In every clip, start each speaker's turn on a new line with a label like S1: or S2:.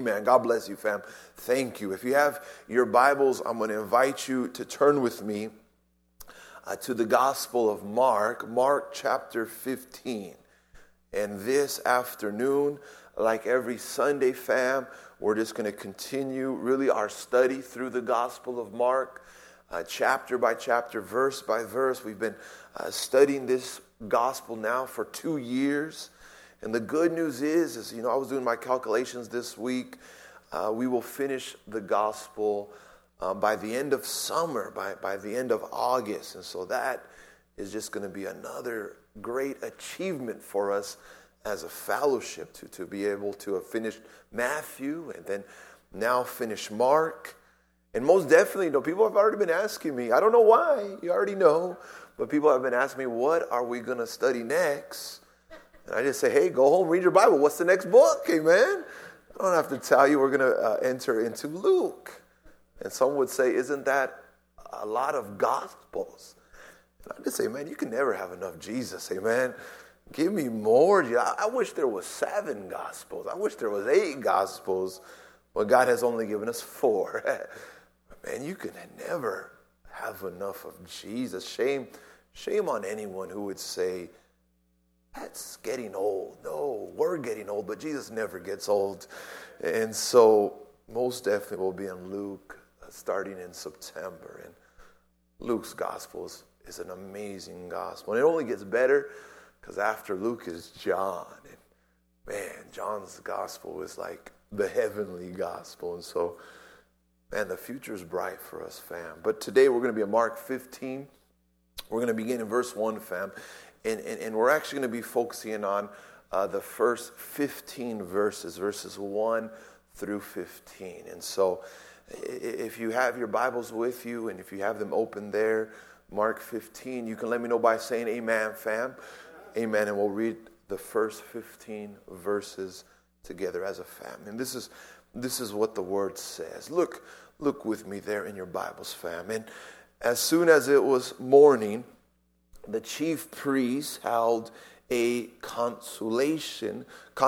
S1: Amen. God bless you, fam. Thank you. If you have your Bibles, I'm going to invite you to turn with me to the Gospel of Mark, Mark chapter 15. And this afternoon, like every Sunday, fam, we're just going to continue really our study through the Gospel of Mark, chapter by chapter, verse by verse. We've been studying this gospel now for 2 years. And the good news is I was doing my calculations this week. We will finish the gospel by the end of summer, by the end of August. And so that is just going to be another great achievement for us as a fellowship to be able to have finished Matthew and then now finish Mark. And most definitely, people have already been asking me, I don't know why, you already know, but people have been asking me, what are we going to study next? And I just say, hey, go home, read your Bible. What's the next book? Amen. I don't have to tell you we're going to enter into Luke. And some would say, isn't that a lot of gospels? And I just say, man, you can never have enough Jesus. Amen. Give me more. I wish there was 7 gospels. I wish there was 8 gospels. But God has only given us 4. Man, you can never have enough of Jesus. Shame on anyone who would say, that's getting old. No, we're getting old, but Jesus never gets old. And so most definitely we'll be in Luke starting in September. And Luke's gospel is an amazing gospel. And it only gets better because after Luke is John. And man, John's gospel is like the heavenly gospel. And so, man, the future is bright for us, fam. But today we're going to be in Mark 15. We're going to begin in verse 1, fam. And we're actually going to be focusing on the first 15 verses 1 through 15. And so if you have your Bibles with you and if you have them open there, Mark 15, you can let me know by saying amen, fam. Amen. And we'll read the first 15 verses together as a family. And this is what the word says. Look with me there in your Bibles, fam. And as soon as it was morning, the chief priests held a consultation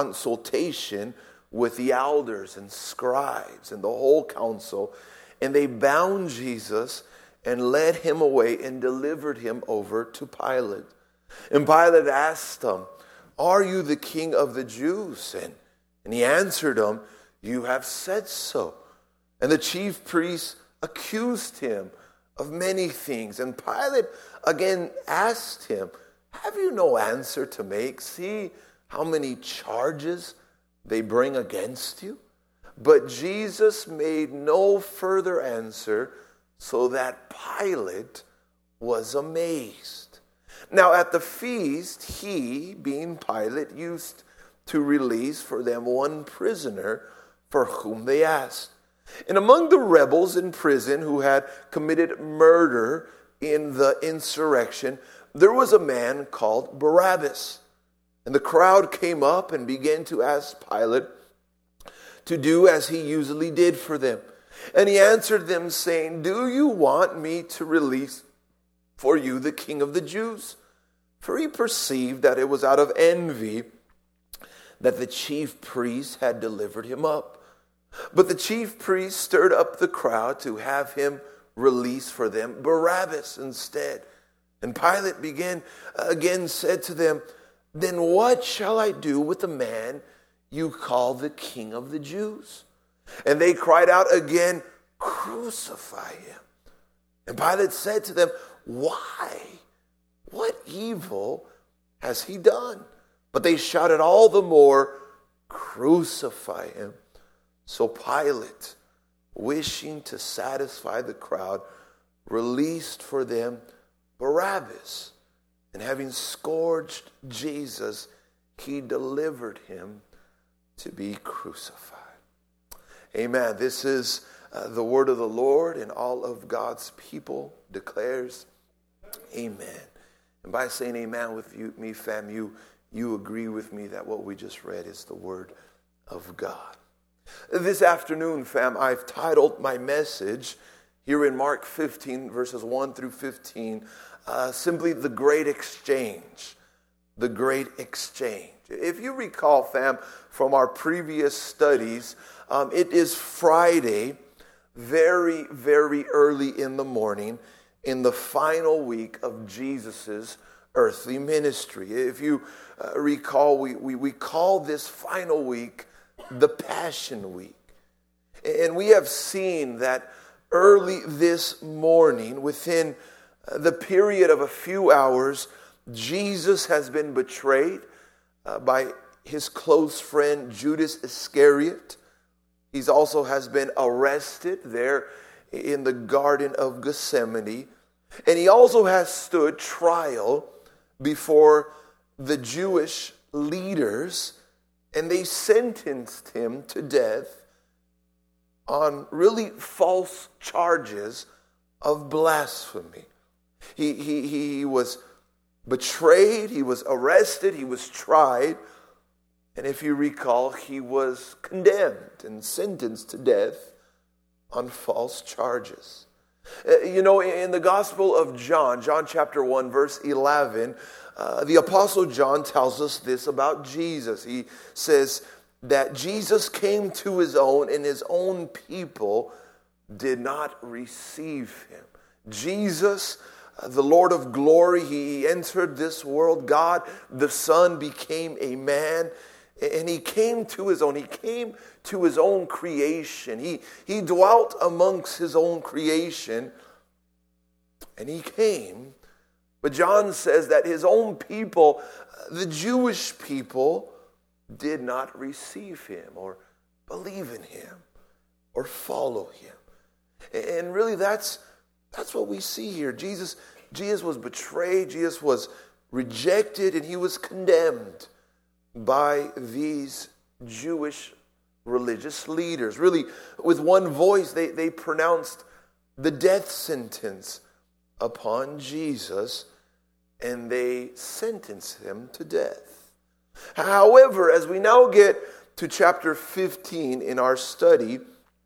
S1: with the elders and scribes and the whole council, and they bound Jesus and led him away and delivered him over to Pilate. And Pilate asked him, "Are you the king of the Jews?" And he answered him, "You have said so." And the chief priests accused him of many things. And Pilate again asked him, "Have you no answer to make? See how many charges they bring against you?" But Jesus made no further answer, so that Pilate was amazed. Now at the feast, he, being Pilate, used to release for them one prisoner for whom they asked. And among the rebels in prison who had committed murder in the insurrection, there was a man called Barabbas. And the crowd came up and began to ask Pilate to do as he usually did for them. And he answered them, saying, "Do you want me to release for you the king of the Jews?" For he perceived that it was out of envy that the chief priests had delivered him up. But the chief priests stirred up the crowd to have him release for them Barabbas instead. And Pilate again said to them, "Then what shall I do with the man you call the king of the Jews?" And they cried out again, "Crucify him." And Pilate said to them, "Why? What evil has he done?" But they shouted all the more, "Crucify him." So Pilate, wishing to satisfy the crowd, released for them Barabbas. And having scourged Jesus, he delivered him to be crucified. Amen. This is the word of the Lord, and all of God's people declares amen. And by saying amen with me, fam, you agree with me that what we just read is the word of God. This afternoon, fam, I've titled my message here in Mark 15, verses 1 through 15, simply The Great Exchange. the great exchange. If you recall, fam, from our previous studies, it is Friday, very, very early in the morning, in the final week of Jesus's earthly ministry. If you recall, we call this final week the Passion Week. And we have seen that early this morning, within the period of a few hours, Jesus has been betrayed by his close friend Judas Iscariot. He also has been arrested there in the Garden of Gethsemane. And he also has stood trial before the Jewish leaders, and they sentenced him to death on really false charges of blasphemy. He was betrayed, he was arrested, he was tried, and if you recall, he was condemned and sentenced to death on false charges. In the Gospel of John, John chapter 1, verse 11, the Apostle John tells us this about Jesus. He says that Jesus came to his own, and his own people did not receive him. Jesus, the Lord of glory, he entered this world. God, the Son, became a man, and he came to his own. He came to his own creation. He dwelt amongst his own creation, and he came. But John says that his own people, the Jewish people, did not receive him or believe in him or follow him. And really that's what we see here. Jesus was betrayed, Jesus was rejected, and he was condemned by these Jewish religious leaders. Really, with one voice, they pronounced the death sentence upon Jesus, and they sentenced him to death. However, as we now get to chapter 15 in our study,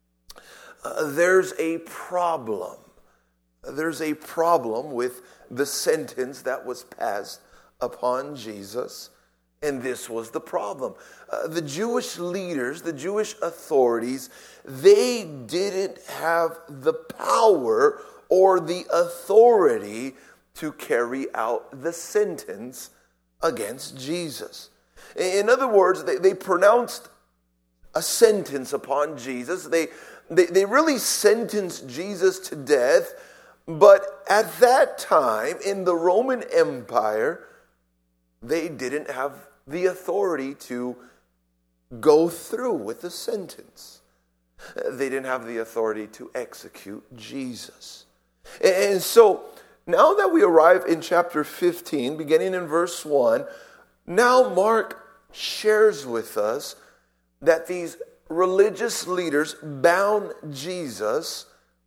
S1: there's a problem. There's a problem with the sentence that was passed upon Jesus, and this was the problem. The Jewish leaders, the Jewish authorities, they didn't have the power or the authority to carry out the sentence against Jesus. In other words, they pronounced a sentence upon Jesus. They really sentenced Jesus to death, but at that time in the Roman Empire, they didn't have the authority to go through with the sentence. They didn't have the authority to execute Jesus. And so now that we arrive in chapter 15, beginning in verse 1, now Mark shares with us that these religious leaders bound Jesus,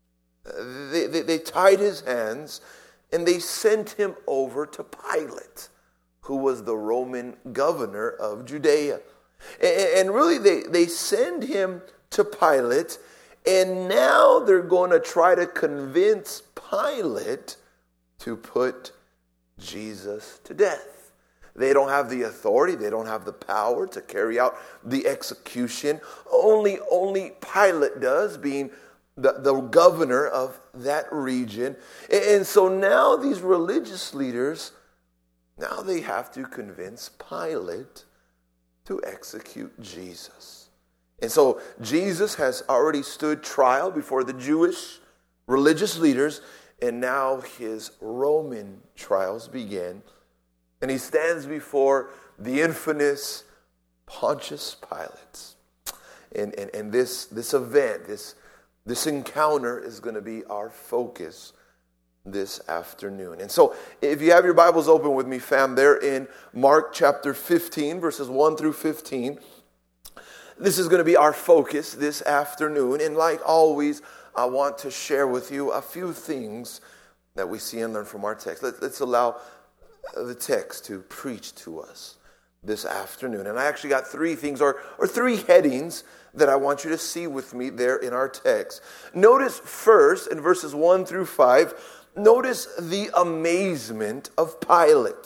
S1: they tied his hands, and they sent him over to Pilate, who was the Roman governor of Judea. And really, they send him to Pilate, and now they're going to try to convince Pilate to put Jesus to death. They don't have the authority, they don't have the power to carry out the execution. Only Pilate does, being the governor of that region. And so now these religious leaders, now they have to convince Pilate to execute Jesus. And so Jesus has already stood trial before the Jewish religious leaders, and now his Roman trials begin. And he stands before the infamous Pontius Pilate. And this event, this encounter is going to be our focus this afternoon. And so if you have your Bibles open with me, fam, they're in Mark chapter 15, verses 1 through 15. This is going to be our focus this afternoon. And like always, I want to share with you a few things that we see and learn from our text. Let's allow the text to preach to us this afternoon. And I actually got three things or three headings that I want you to see with me there in our text. Notice first in verses 1 through 5, notice the amazement of Pilate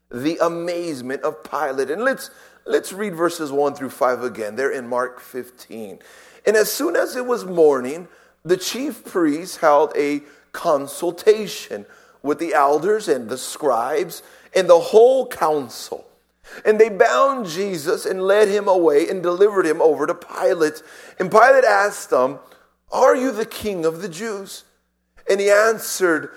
S1: the amazement of Pilate. And let's read verses 1 through 5 again. They're in Mark 15. And as soon as it was morning, the chief priests held a consultation with the elders and the scribes and the whole council. And they bound Jesus and led him away and delivered him over to Pilate. And Pilate asked them, "Are you the king of the Jews?" And he answered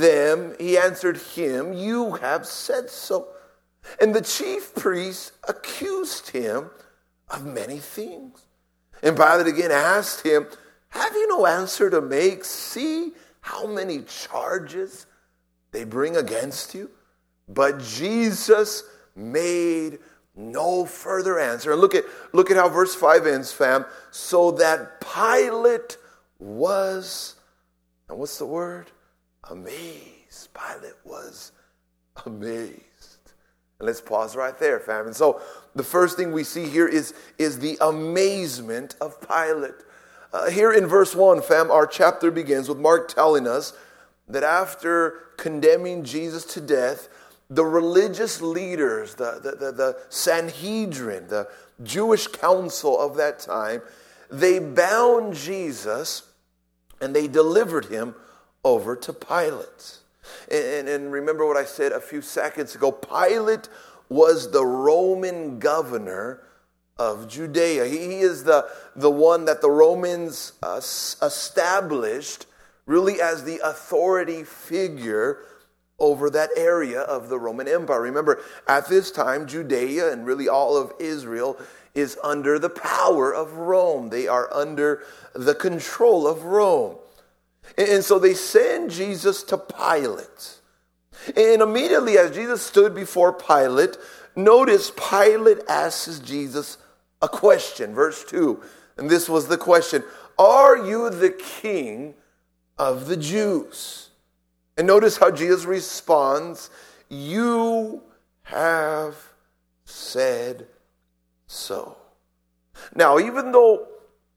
S1: him, "You have said so." And the chief priests accused him of many things. And Pilate again asked him, "Have you no answer to make? See how many charges they bring against you?" But Jesus made no further answer. And look at how verse 5 ends, fam. So that Pilate was, and what's the word? Amazed. Pilate was amazed. And let's pause right there, fam. And so the first thing we see here is the amazement of Pilate. Here in verse 1, fam, our chapter begins with Mark telling us that after condemning Jesus to death, the religious leaders, the Sanhedrin, the Jewish council of that time, they bound Jesus and they delivered him over to Pilate. And remember what I said a few seconds ago. Pilate was the Roman governor of Judea. He is the one that the Romans established really as the authority figure over that area of the Roman Empire. Remember, at this time, Judea and really all of Israel is under the power of Rome. They are under the control of Rome. And so they send Jesus to Pilate. And immediately as Jesus stood before Pilate, notice Pilate asks Jesus a question. Verse 2, and this was the question: "Are you the king of the Jews?" And notice how Jesus responds, "You have said so." Now, even though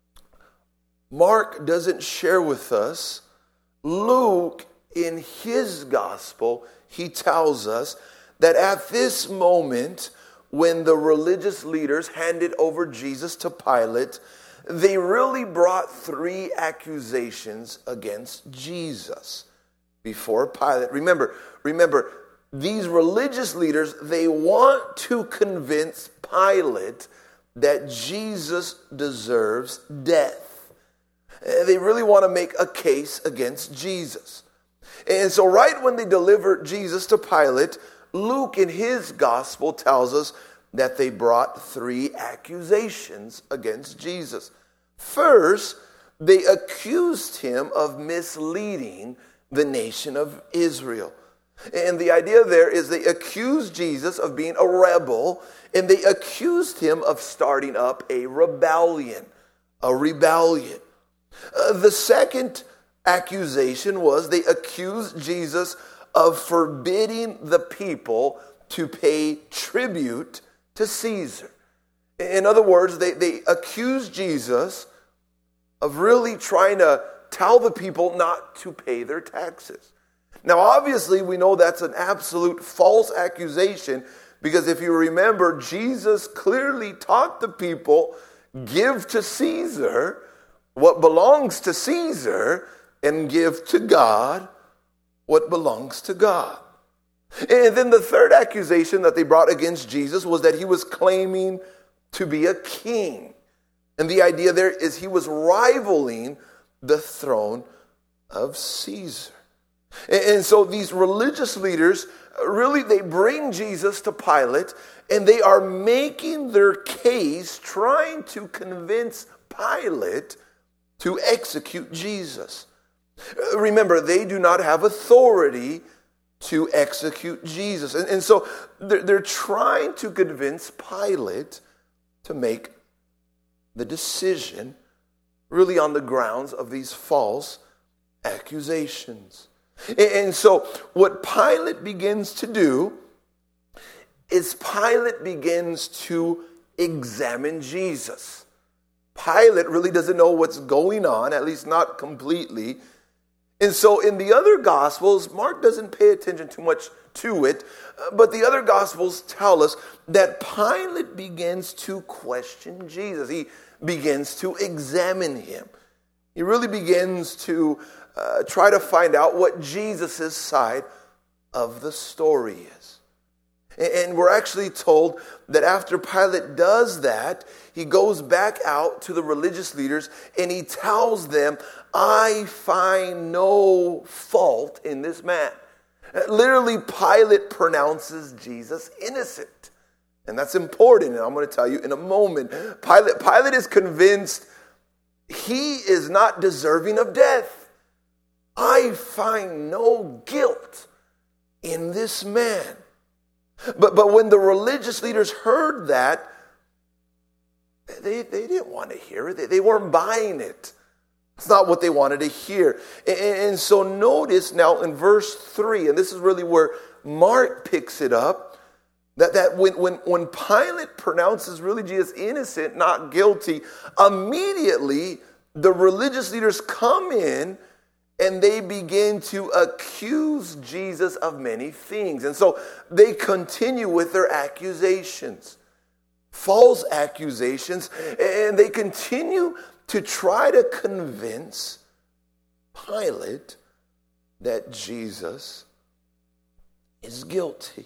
S1: Mark doesn't share with us, Luke, in his gospel, he tells us that at this moment, when the religious leaders handed over Jesus to Pilate, they really brought 3 accusations against Jesus before Pilate. Remember, these religious leaders, they want to convince Pilate that Jesus deserves death. They really want to make a case against Jesus. And so right when they delivered Jesus to Pilate, Luke in his gospel tells us that they brought 3 accusations against Jesus. First, they accused him of misleading the nation of Israel. And the idea there is they accused Jesus of being a rebel, and they accused him of starting up a rebellion. The second accusation was they accused Jesus of forbidding the people to pay tribute to Caesar. In other words, they accused Jesus of really trying to tell the people not to pay their taxes. Now, obviously, we know that's an absolute false accusation, because if you remember, Jesus clearly taught the people, give to Caesar what belongs to Caesar, and give to God what belongs to God. And then the third accusation that they brought against Jesus was that he was claiming to be a king. And the idea there is he was rivaling the throne of Caesar. And so these religious leaders, really, they bring Jesus to Pilate, and they are making their case, trying to convince Pilate to execute Jesus. Remember, they do not have authority to execute Jesus. And so they're trying to convince Pilate to make the decision, really on the grounds of these false accusations. And so what Pilate begins to do is Pilate begins to examine Jesus. Pilate really doesn't know what's going on, at least not completely. And so in the other Gospels, Mark doesn't pay attention too much to it. But the other Gospels tell us that Pilate begins to question Jesus. He begins to examine him. He really begins to try to find out what Jesus' side of the story is. And we're actually told that after Pilate does that, he goes back out to the religious leaders and he tells them, I find no fault in this man. Literally, Pilate pronounces Jesus innocent. And that's important, and I'm going to tell you in a moment. Pilate is convinced he is not deserving of death. I find no guilt in this man. But when the religious leaders heard that, they didn't want to hear it. They weren't buying it. It's not what they wanted to hear. And so notice now in verse 3, and this is really where Mark picks it up, that when Pilate pronounces really Jesus innocent, not guilty, immediately the religious leaders come in and they begin to accuse Jesus of many things. And so they continue with their accusations, false accusations, and they continue to try to convince Pilate that Jesus is guilty.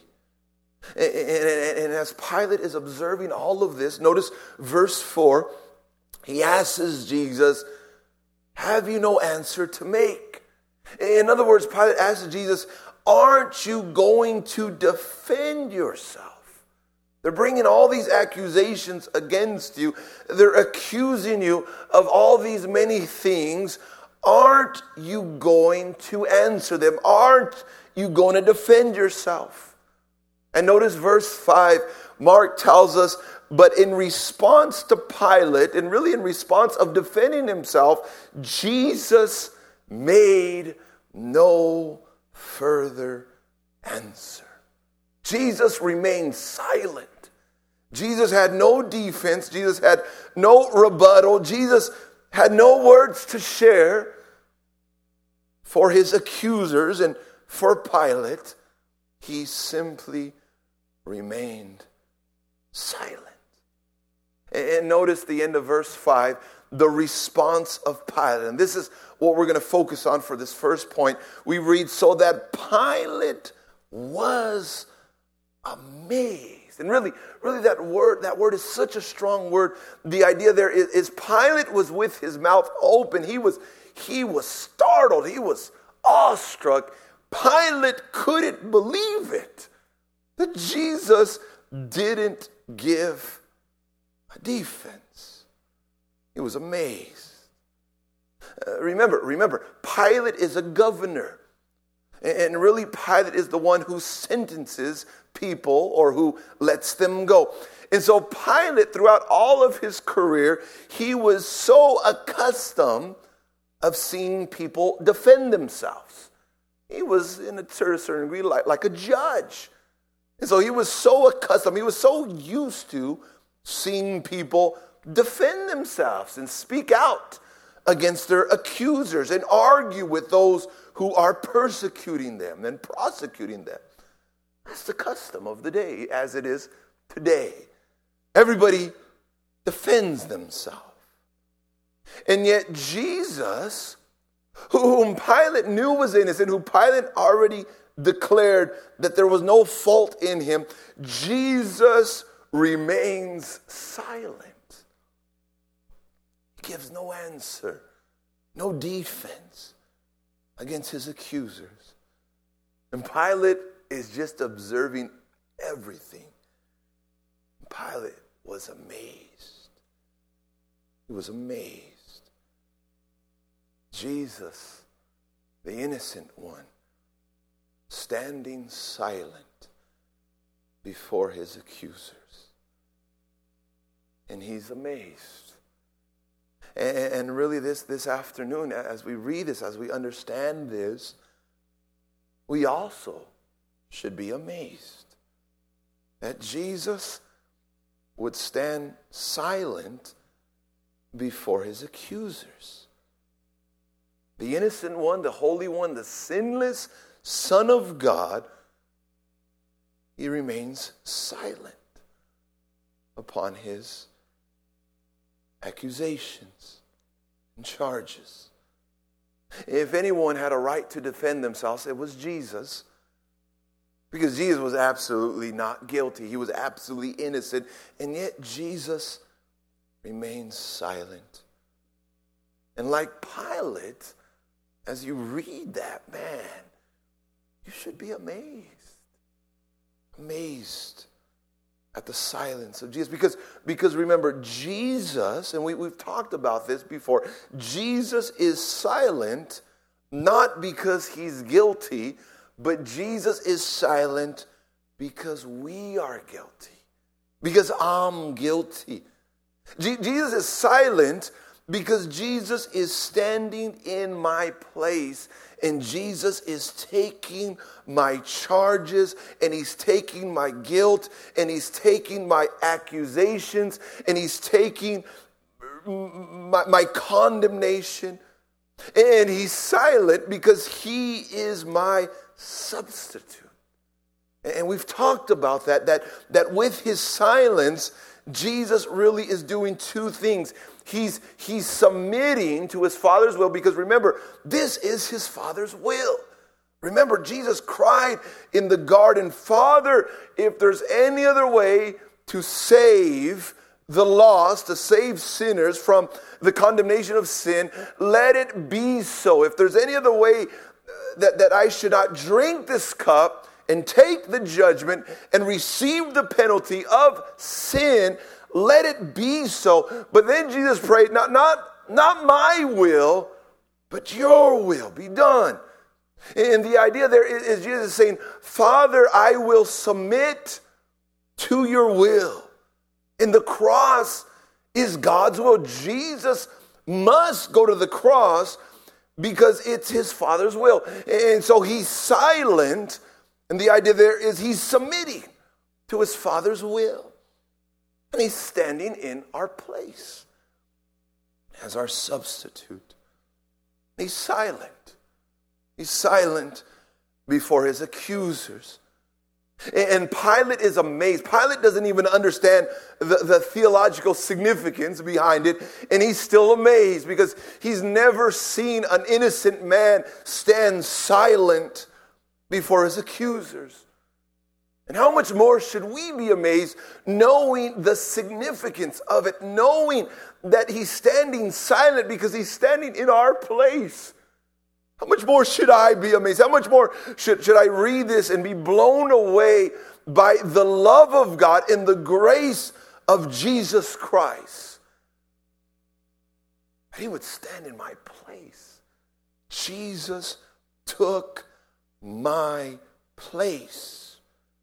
S1: And as Pilate is observing all of this, notice verse 4, he asks Jesus, have you no answer to make? In other words, Pilate asks Jesus, aren't you going to defend yourself? They're bringing all these accusations against you. They're accusing you of all these many things. Aren't you going to answer them? Aren't you going to defend yourself? And notice verse 5, Mark tells us, but in response to Pilate, and really in response of defending himself, Jesus made no further answer. Jesus remained silent. Jesus had no defense. Jesus had no rebuttal. Jesus had no words to share for his accusers and for Pilate. He simply remained silent. And notice the end of verse 5, the response of Pilate. And this is what we're going to focus on for this first point. We read, so that Pilate was amazed. And really that word is such a strong word. The idea there is Pilate was with his mouth open. He was startled. He was awestruck. Pilate couldn't believe it that Jesus didn't give a defense. He was amazed. Remember, Pilate is a governor. And really, Pilate is the one who sentences people or who lets them go. And so Pilate, throughout all of his career, he was so accustomed of seeing people defend themselves. He was, in a certain degree, like a judge. And so he was so accustomed, he was so used to seeing people defend themselves and speak out against their accusers and argue with those who are persecuting them and prosecuting them. That's the custom of the day, as it is today. Everybody defends themselves. And yet Jesus, whom Pilate knew was innocent, who Pilate already declared that there was no fault in him, Jesus remains silent. He gives no answer, no defense against his accusers. And Pilate is just observing everything. Pilate was amazed. He was amazed. Jesus, the innocent one, standing silent before his accusers. And he's amazed. And really this afternoon, as we read this, as we understand this, we also should be amazed that Jesus would stand silent before his accusers. The innocent one, the holy one, the sinless Son of God he remains silent upon his accusations and charges. If anyone had a right to defend themselves, it was Jesus. Because Jesus was absolutely not guilty. He was absolutely innocent. And yet Jesus remains silent. And like Pilate, as you read that, man, you should be amazed. Amazed at the silence of Jesus. Because remember, Jesus, and we've talked about this before, Jesus is silent not because he's guilty, but Jesus is silent because we are guilty. Because I'm guilty. Jesus is silent because Jesus is standing in my place, and Jesus is taking my charges, and he's taking my guilt, and he's taking my accusations, and he's taking my condemnation. And he's silent because he is my substitute. And we've talked about that with his silence, Jesus really is doing two things. He's submitting to his Father's will, because remember, this is his Father's will. Remember, Jesus cried in the garden, Father, if there's any other way to save the lost, to save sinners from the condemnation of sin, let it be so. If there's any other way that I should not drink this cup and take the judgment and receive the penalty of sin, let it be so. But then Jesus prayed, not my will, but your will be done. And the idea there is Jesus saying, Father, I will submit to your will. And the cross is God's will. Jesus must go to the cross because it's his Father's will. And so he's silent. And the idea there is he's submitting to his Father's will. And he's standing in our place as our substitute. He's silent. He's silent before his accusers. And Pilate is amazed. Pilate doesn't even understand the theological significance behind it. And he's still amazed because he's never seen an innocent man stand silent before his accusers. And how much more should we be amazed knowing the significance of it, knowing that he's standing silent because he's standing in our place. How much more should I be amazed? How much more should I read this and be blown away by the love of God and the grace of Jesus Christ? He would stand in my place. Jesus took my place.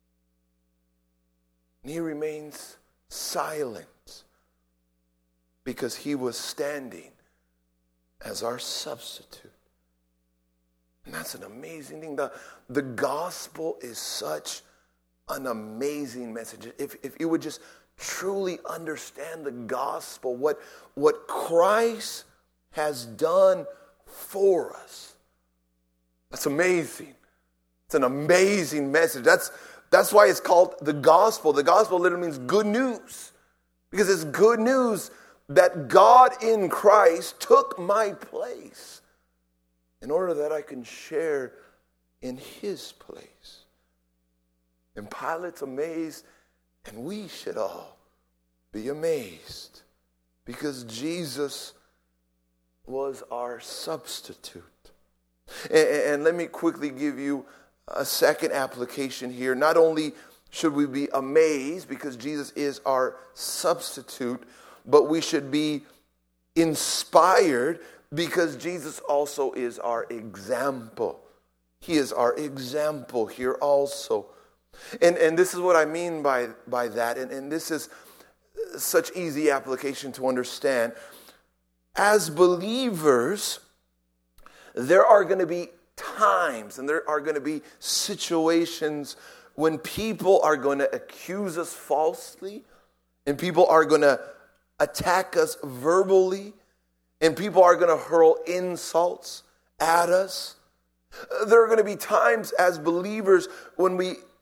S1: And he remains silent because he was standing as our substitute. And that's an amazing thing. The gospel is such an amazing message. If you would just truly understand the gospel, what Christ has done for us, that's amazing. It's an amazing message. That's why it's called the gospel. The gospel literally means good news. Because it's good news that God in Christ took my place in order that I can share in his place. And Pilate's amazed, and we should all be amazed because Jesus was our substitute. And let me quickly give you a second application here. Not only should we be amazed because Jesus is our substitute, but we should be inspired because Jesus also is our example. He is our example here also. And this is what I mean by that. And this is such easy application to understand. As believers, there are going to be times and there are going to be situations when people are going to accuse us falsely, and people are going to attack us verbally, and people are going to hurl insults at us. There are going to be times as believers when we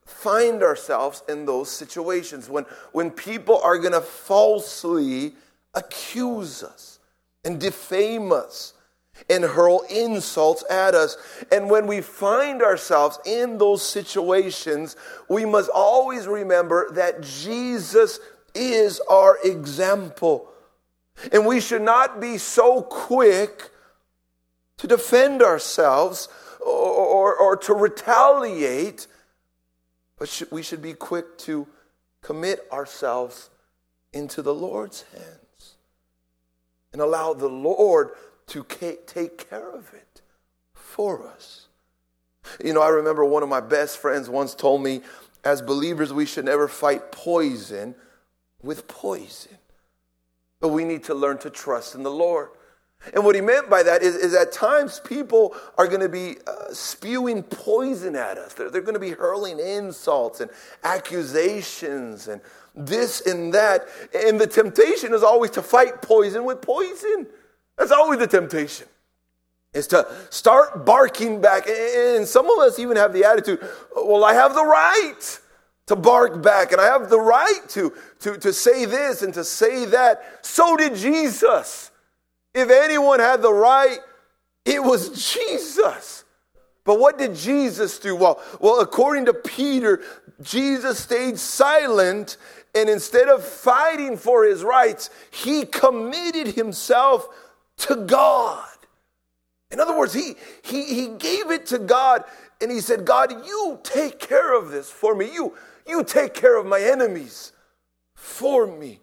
S1: find ourselves in those situations, when people are going to falsely accuse us and defame us and hurl insults at us. And when we find ourselves in those situations, we must always remember that Jesus is our example. And we should not be so quick to defend ourselves or to retaliate, but we should be quick to commit ourselves into the Lord's hands and allow the Lord to take care of it for us. You know, I remember one of my best friends once told me, as believers, we should never fight poison with poison, but we need to learn to trust in the Lord. And what he meant by that is at times people are going to be spewing poison at us. They're going to be hurling insults and accusations and this and that. And the temptation is always to fight poison with poison. That's always the temptation, is to start barking back. And some of us even have the attitude, well, I have the right to bark back, and I have the right to say this and to say that. So did Jesus. If anyone had the right, it was Jesus. But what did Jesus do? Well, according to Peter, Jesus stayed silent, and instead of fighting for his rights, he committed himself to God. In other words, he gave it to God, and he said, God, you take care of this for me. You take care of my enemies for me.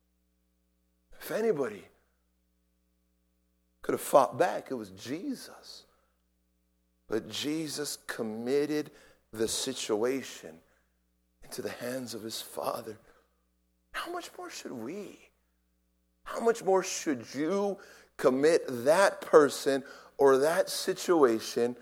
S1: If anybody could have fought back, it was Jesus. But Jesus committed the situation into the hands of his Father. How much more should we? How much more should you commit that person or that situation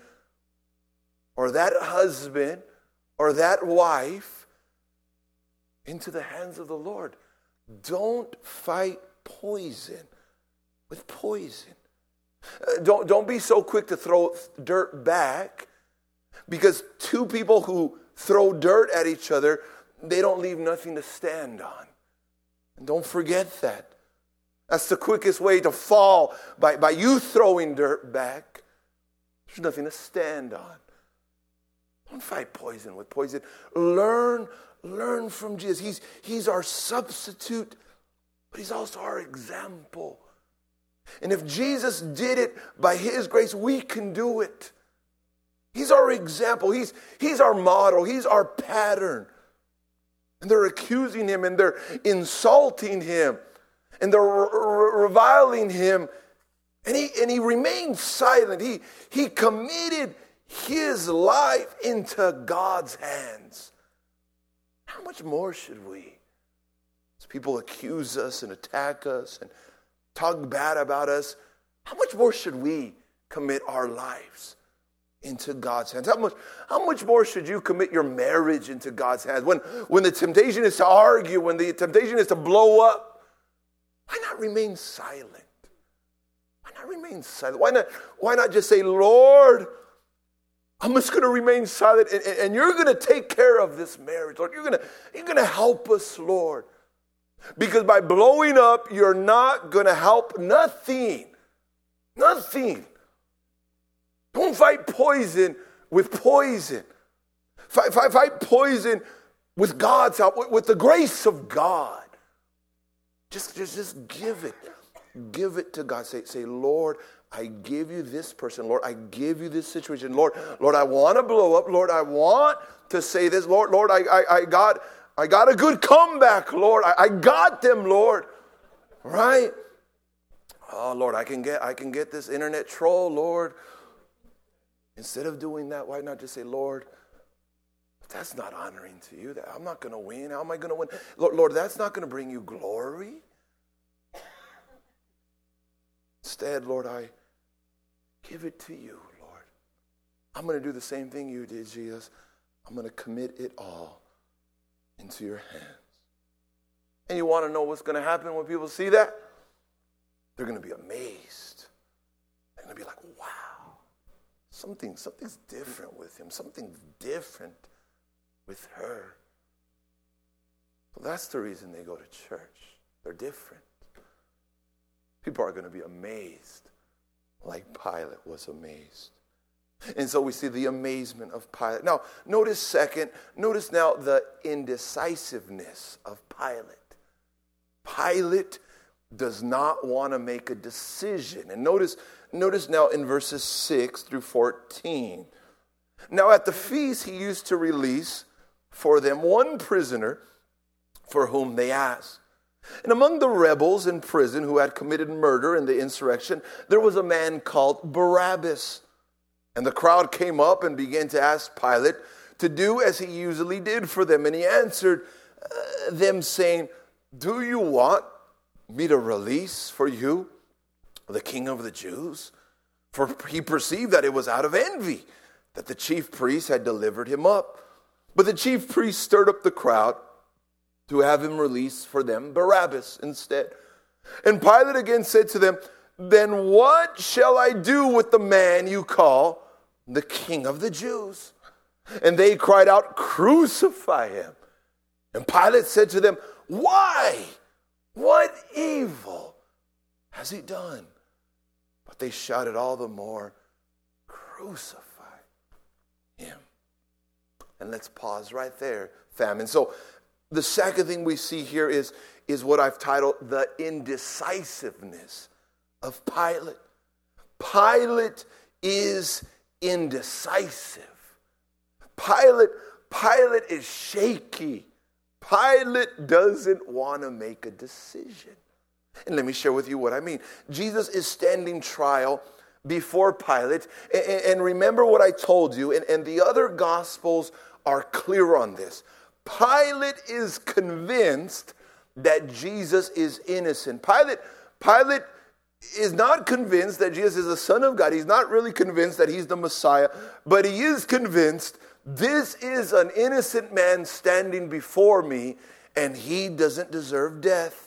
S1: or that husband or that wife into the hands of the Lord? Don't fight poison with poison. Don't be so quick to throw dirt back, because two people who throw dirt at each other, they don't leave nothing to stand on. And don't forget that. That's the quickest way to fall, by you throwing dirt back. There's nothing to stand on. Don't fight poison with poison. Learn from Jesus. He's our substitute, but he's also our example. And if Jesus did it by his grace, we can do it. He's our example. He's our model. He's our pattern. And they're accusing him, and they're insulting him, and they're reviling him. And he remained silent. He committed his life into God's hands. How much more should we? As people accuse us and attack us and talk bad about us, how much more should we commit our lives into God's hands? How much more should you commit your marriage into God's hands? When the temptation is to argue, when the temptation is to blow up, why not remain silent? Why not remain silent? Why not just say, Lord, I'm just going to remain silent, and you're going to take care of this marriage, Lord. You're going to help us, Lord. Because by blowing up, you're not going to help nothing. Nothing. Don't fight poison with poison. Fight poison with God's help, with the grace of God. Just give it. Give it to God. Say, Lord, I give you this person. Lord, I give you this situation. Lord, I want to blow up. Lord, I want to say this. Lord, I got a good comeback, Lord. I got them, Lord. Right? Oh, Lord, I can get this internet troll, Lord. Instead of doing that, why not just say, Lord, that's not honoring to you. I'm not going to win. How am I going to win? Lord, that's not going to bring you glory. Instead, Lord, I give it to you, Lord. I'm going to do the same thing you did, Jesus. I'm going to commit it all into your hands. And you want to know what's going to happen when people see that? They're going to be amazed. They're going to be like, wow, something's different with him. Something's different. with her. Well, that's the reason they go to church. They're different. People are going to be amazed like Pilate was amazed. And so we see the amazement of Pilate. Now, notice now the indecisiveness of Pilate. Pilate does not want to make a decision. And notice now in verses 6 through 14. Now at the feast he used to release for them one prisoner for whom they asked. And among the rebels in prison who had committed murder in the insurrection, there was a man called Barabbas. And the crowd came up and began to ask Pilate to do as he usually did for them. And he answered them saying, "Do you want me to release for you the king of the Jews?" For he perceived that it was out of envy that the chief priests had delivered him up. But the chief priests stirred up the crowd to have him release for them Barabbas instead. And Pilate again said to them, "Then what shall I do with the man you call the king of the Jews?" And they cried out, "Crucify him." And Pilate said to them, "Why? What evil has he done?" But they shouted all the more, "Crucify him." And let's pause right there, famine. So the second thing we see here is what I've titled the indecisiveness of Pilate. Pilate is indecisive. Pilate is shaky. Pilate doesn't want to make a decision. And let me share with you what I mean. Jesus is standing trial before Pilate. And remember what I told you, and the other Gospels are clear on this. Pilate is convinced that Jesus is innocent. Pilate is not convinced that Jesus is the Son of God. He's not really convinced that he's the Messiah, but he is convinced this is an innocent man standing before me, and he doesn't deserve death.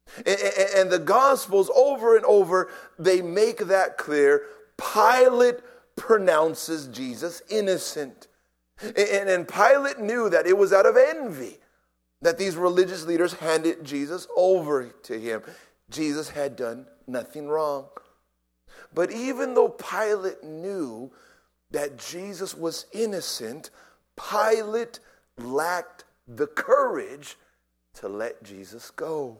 S1: And the Gospels over and over, they make that clear. Pilate pronounces Jesus innocent. And Pilate knew that it was out of envy that these religious leaders handed Jesus over to him. Jesus had done nothing wrong. But even though Pilate knew that Jesus was innocent, Pilate lacked the courage to let Jesus go.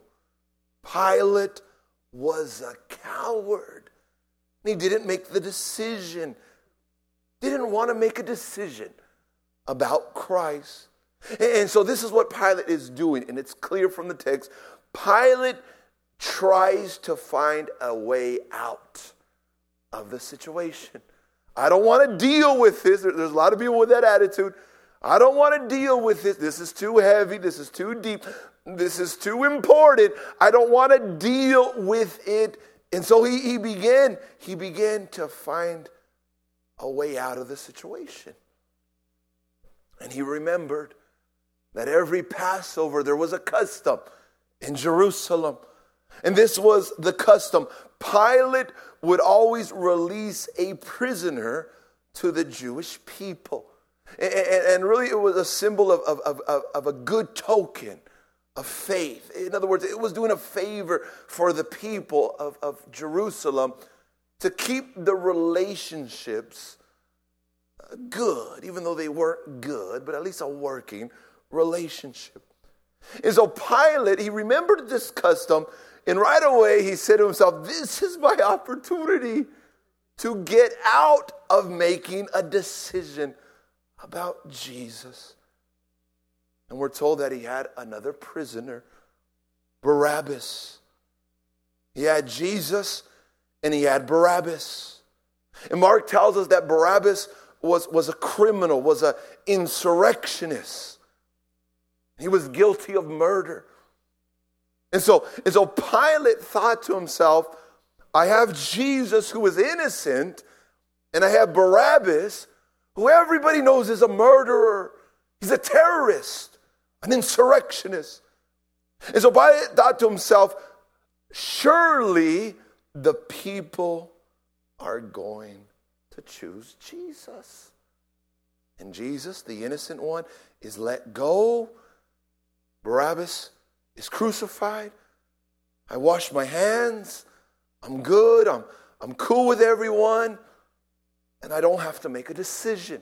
S1: Pilate was a coward. He didn't make the decision. Didn't want to make a decision about Christ. And so this is what Pilate is doing, and it's clear from the text. Pilate tries to find a way out of the situation. I don't want to deal with this. There's a lot of people with that attitude. I don't want to deal with this. This is too heavy. This is too deep. This is too important. I don't want to deal with it. And so he began to find a way out of the situation. And he remembered that every Passover there was a custom in Jerusalem. And this was the custom. Pilate would always release a prisoner to the Jewish people. And really it was a symbol of a good token of faith. In other words, it was doing a favor for the people of Jerusalem to keep the relationships good, even though they weren't good, but at least a working relationship. And so Pilate, he remembered this custom, and right away he said to himself, this is my opportunity to get out of making a decision about Jesus. And we're told that he had another prisoner, Barabbas. He had Jesus and he had Barabbas. And Mark tells us that Barabbas was a criminal, was an insurrectionist. He was guilty of murder. And so Pilate thought to himself, I have Jesus who is innocent, and I have Barabbas, who everybody knows is a murderer. He's a terrorist, an insurrectionist. And so Pilate thought to himself, surely the people are going to choose Jesus. And Jesus, the innocent one, is let go. Barabbas is crucified. I wash my hands. I'm good. I'm cool with everyone. And I don't have to make a decision.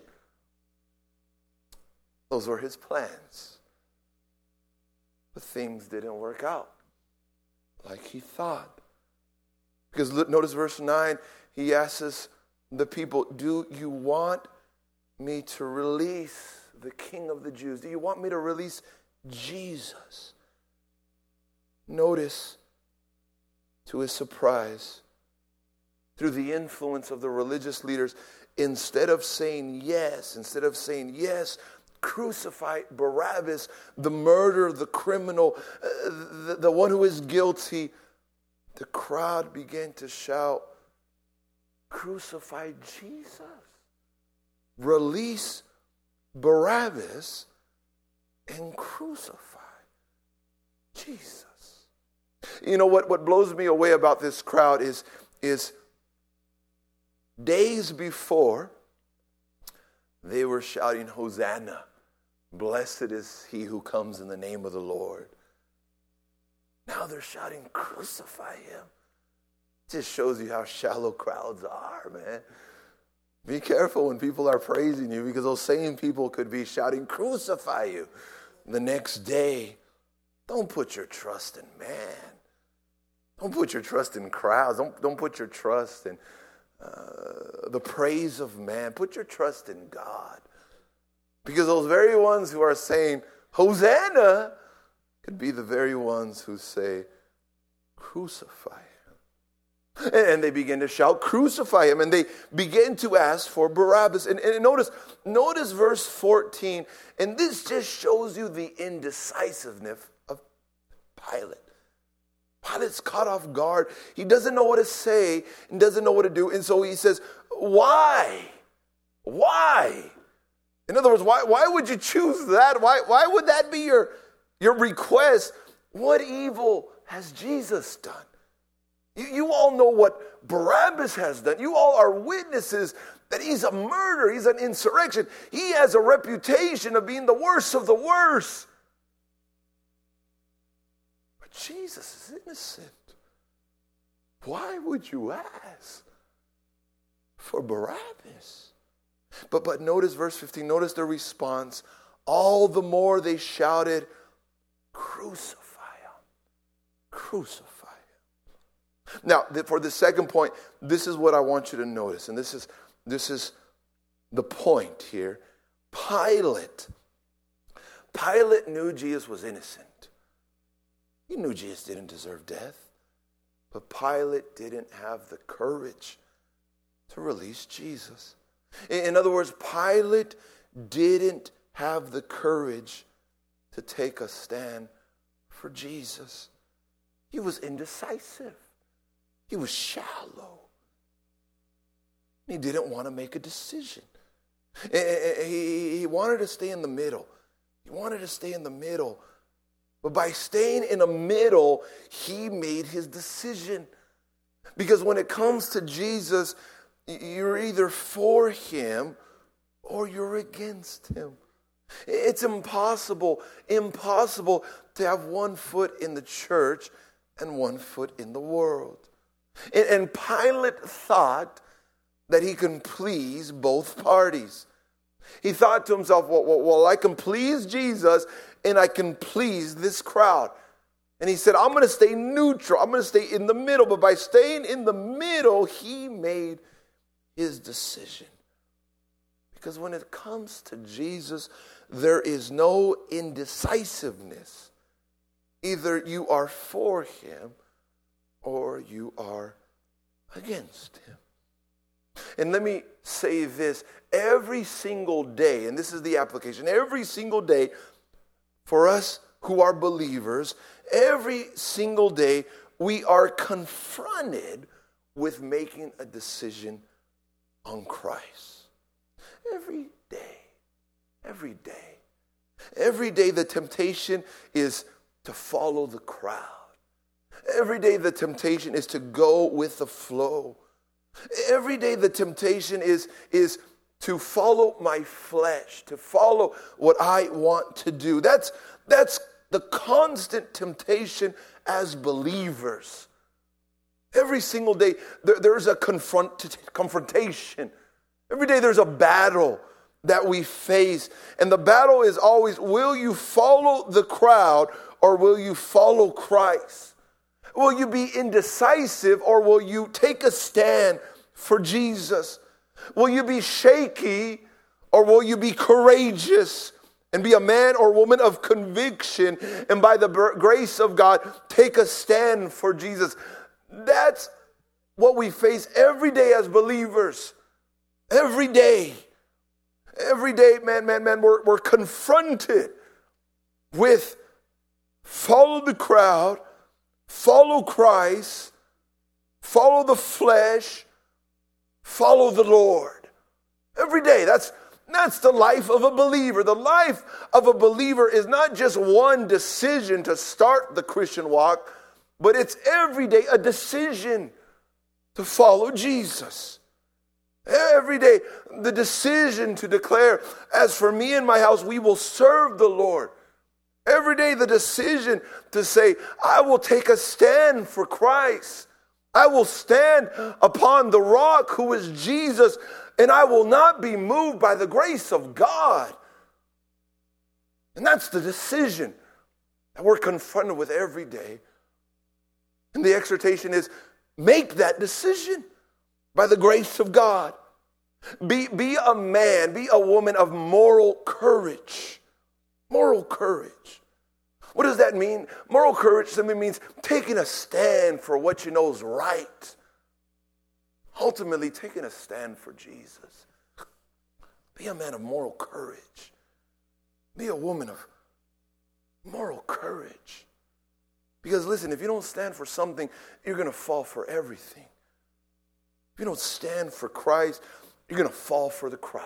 S1: Those were his plans. But things didn't work out like he thought. Because notice verse 9, he asks the people, do you want me to release the King of the Jews? Do you want me to release Jesus? Notice, to his surprise, through the influence of the religious leaders, instead of saying yes, crucify Barabbas, the murderer, the criminal, the one who is guilty, the crowd began to shout, crucify Jesus. Release Barabbas and crucify Jesus. You know what blows me away about this crowd is days before they were shouting, Hosanna, blessed is he who comes in the name of the Lord. Now they're shouting, crucify him. It just shows you how shallow crowds are, man. Be careful when people are praising you, because those same people could be shouting, crucify you. The next day, don't put your trust in man. Don't put your trust in crowds. Don't put your trust in the praise of man. Put your trust in God. Because those very ones who are saying, Hosanna, could be the very ones who say, crucify him. And they begin to shout, crucify him. And they begin to ask for Barabbas. And notice verse 14. And this just shows you the indecisiveness of Pilate. Pilate's caught off guard. He doesn't know what to say and doesn't know what to do. And so he says, why? Why? In other words, why would you choose that? Why would that be your request? What evil has Jesus done? You all know what Barabbas has done. You all are witnesses that he's a murderer. He's an insurrection. He has a reputation of being the worst of the worst. But Jesus is innocent. Why would you ask for Barabbas? But notice verse 15. Notice the response. All the more they shouted, crucify him. Crucify him. Now, for the second point, this is what I want you to notice. And this is the point here. Pilate knew Jesus was innocent. He knew Jesus didn't deserve death. But Pilate didn't have the courage to release Jesus. In other words, Pilate didn't have the courage to take a stand for Jesus. He was indecisive. He was shallow. He didn't want to make a decision. He wanted to stay in the middle. He wanted to stay in the middle. But by staying in the middle, he made his decision. Because when it comes to Jesus, you're either for him or you're against him. It's impossible to have one foot in the church and one foot in the world. And Pilate thought that he can please both parties. He thought to himself, well, I can please Jesus and I can please this crowd. And he said, I'm going to stay neutral. I'm going to stay in the middle. But by staying in the middle, he made his decision. Because when it comes to Jesus, there is no indecisiveness. Either you are for him or you are against him. And let me say this, every single day, and this is the application, every single day for us who are believers, every single day we are confronted with making a decision on Christ. Every day. Every day. Every day the temptation is to follow the crowd. Every day the temptation is to go with the flow. Every day the temptation is to follow my flesh, to follow what I want to do. That's the constant temptation as believers. Every single day, there's a confrontation. Every day there's a battle that we face. And the battle is always, will you follow the crowd or will you follow Christ? Will you be indecisive or will you take a stand for Jesus? Will you be shaky or will you be courageous and be a man or woman of conviction and by the grace of God take a stand for Jesus? That's what we face every day as believers. Every day. Every day, man, we're confronted with follow the crowd, follow Christ, follow the flesh, follow the Lord. Every day, that's the life of a believer. The life of a believer is not just one decision to start the Christian walk, but it's every day a decision to follow Jesus. Every day, the decision to declare, as for me and my house, we will serve the Lord. Every day, the decision to say, I will take a stand for Christ. I will stand upon the rock who is Jesus, and I will not be moved by the grace of God. And that's the decision that we're confronted with every day. And the exhortation is, make that decision by the grace of God. Be a man, be a woman of moral courage. Moral courage. What does that mean? Moral courage simply means taking a stand for what you know is right. Ultimately, taking a stand for Jesus. Be a man of moral courage. Be a woman of moral courage. Because listen, if you don't stand for something, you're going to fall for everything. If you don't stand for Christ, you're going to fall for the crowd.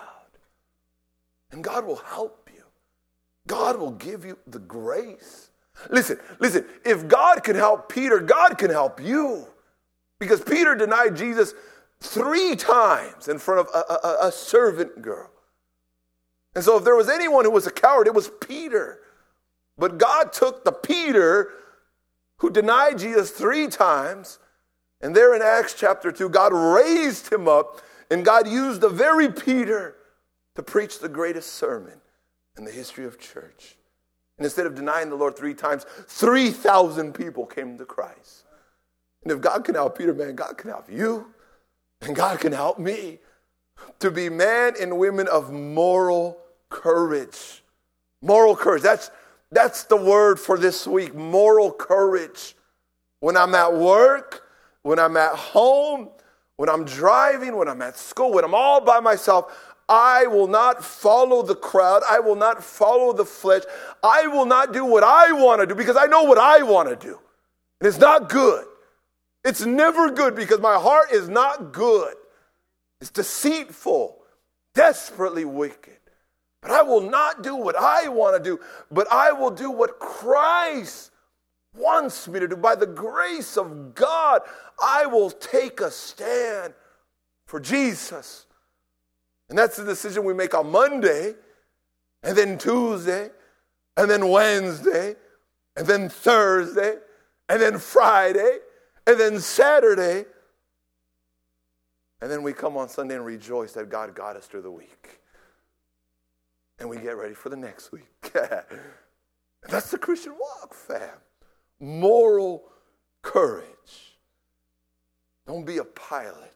S1: And God will help you. God will give you the grace. Listen, if God can help Peter, God can help you. Because Peter denied Jesus 3 times in front of a servant girl. And so if there was anyone who was a coward, it was Peter. But God took the Peter who denied Jesus 3 times, and there in Acts chapter 2, God raised him up, and God used the very Peter to preach the greatest sermon in the history of church. And instead of denying the Lord 3 times, 3,000 people came to Christ. And if God can help Peter, man, God can help you. And God can help me to be men and women of moral courage. Moral courage. That's the word for this week, moral courage. When I'm at work, when I'm at home, when I'm driving, when I'm at school, when I'm all by myself, I will not follow the crowd. I will not follow the flesh. I will not do what I want to do because I know what I want to do. And it's not good. It's never good because my heart is not good. It's deceitful, desperately wicked. But I will not do what I want to do, but I will do what Christ wants me to do. By the grace of God, I will take a stand for Jesus. And that's the decision we make on Monday, and then Tuesday, and then Wednesday, and then Thursday, and then Friday, and then Saturday. And then we come on Sunday and rejoice that God got us through the week. And we get ready for the next week. That's the Christian walk, fam. Moral courage. Don't be a pilot.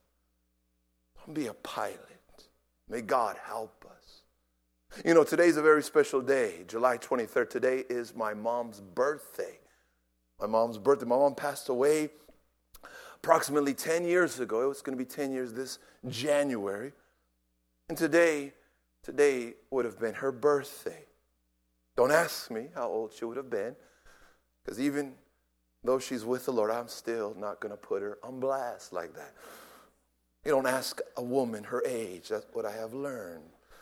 S1: Don't be a pilot. May God help us. You know, today's a very special day, July 23rd. Today is my mom's birthday. My mom's birthday. My mom passed away approximately 10 years ago. It was going to be 10 years this January. And today would have been her birthday. Don't ask me how old she would have been, because even though she's with the Lord, I'm still not going to put her on blast like that. You don't ask a woman her age. That's what I have learned.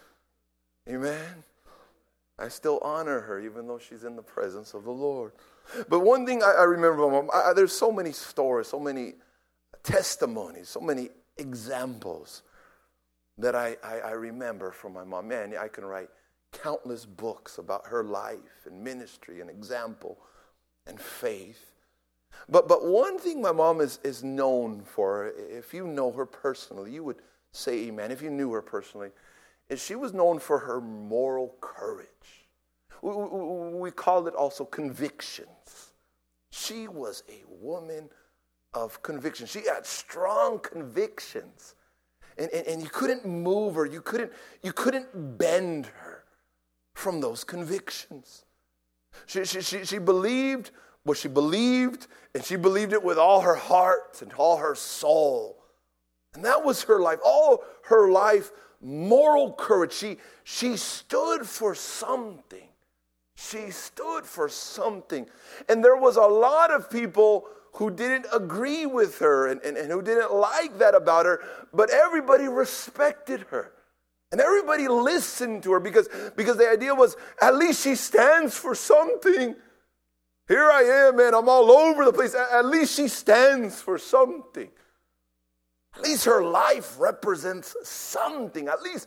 S1: Amen? I still honor her, even though she's in the presence of the Lord. But one thing I remember, Mom, there's so many stories, so many testimonies, so many examples that I remember from my mom. Man, I can write countless books about her life and ministry and example and faith. But one thing my mom is known for, if you know her personally, you would say amen. If you knew her personally, is she was known for her moral courage. We call it also convictions. She was a woman of conviction. She had strong convictions. And you couldn't move her. You couldn't bend her from those convictions. She believed what she believed, and she believed it with all her heart and all her soul. And that was her life. All her life, moral courage. She stood for something. She stood for something. And there was a lot of people who didn't agree with her and who didn't like that about her, but everybody respected her. And everybody listened to her because the idea was, at least she stands for something. Here I am, man, I'm all over the place. At least she stands for something. At least her life represents something. At least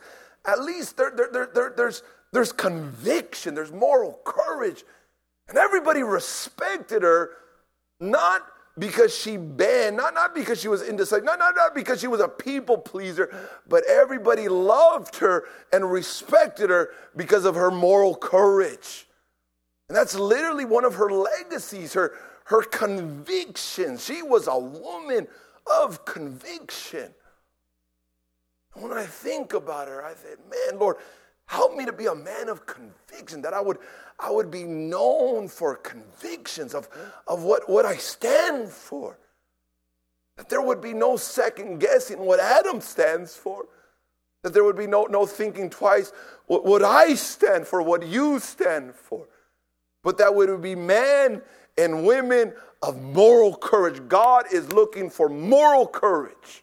S1: there's conviction, there's moral courage. And everybody respected her, not because she banned, not because she was indecisive, not because she was a people pleaser, but everybody loved her and respected her because of her moral courage. And that's literally one of her legacies, her convictions. She was a woman of conviction. And when I think about her, I say, man, Lord, help me to be a man of conviction, that I would be known for convictions of what I stand for. That there would be no second guessing what Adam stands for. That there would be no thinking twice what I stand for, what you stand for. But that would be men and women of moral courage. God is looking for moral courage